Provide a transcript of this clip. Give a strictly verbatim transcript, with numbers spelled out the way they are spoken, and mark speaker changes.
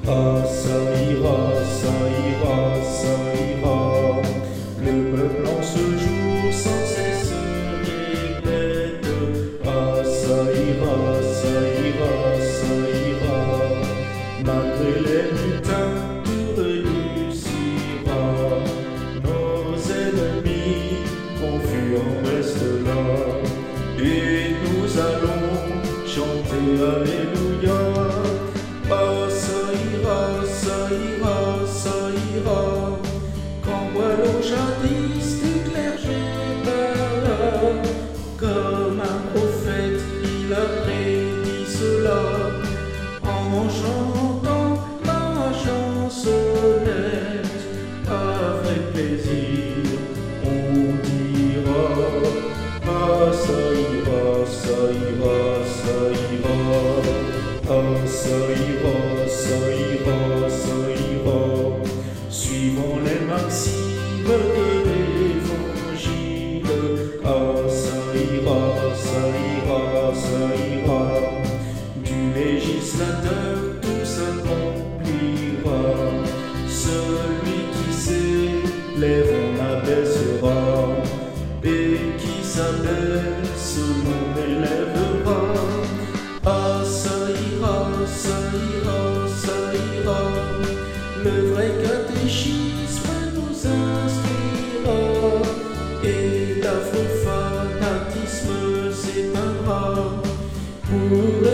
Speaker 1: Ah, ça ira, ça ira, ça ira. Le peuple en ce jour sans cesse répète. Ah, ça ira, ça ira, ça ira. Malgré les butins, tout réussira. Nos ennemis confus en restent là. Et nous allons chanter Alléluia. Ah, ça ira, ça ira, ça ira. Quand voilà jadis du clergé par là, comme un prophète, il a prédit cela. En chantant ma chansonnette, avec plaisir, on dira. Ah, ça ira, ça ira, ça ira. Ah, ça ira, ça ira, ça ira. Suivons les maximes de l'évangile. Ah, ça ira, ça ira, ça ira. Du législateur tout s'accomplira. Celui qui s'élève on abaissera, et qui s'abaisse l'on élèvera. Ah, ça ira, ça ira, ça ira. Le vrai catéchisme nous instruira, et l'affreux fanatisme s'éteindra. Pour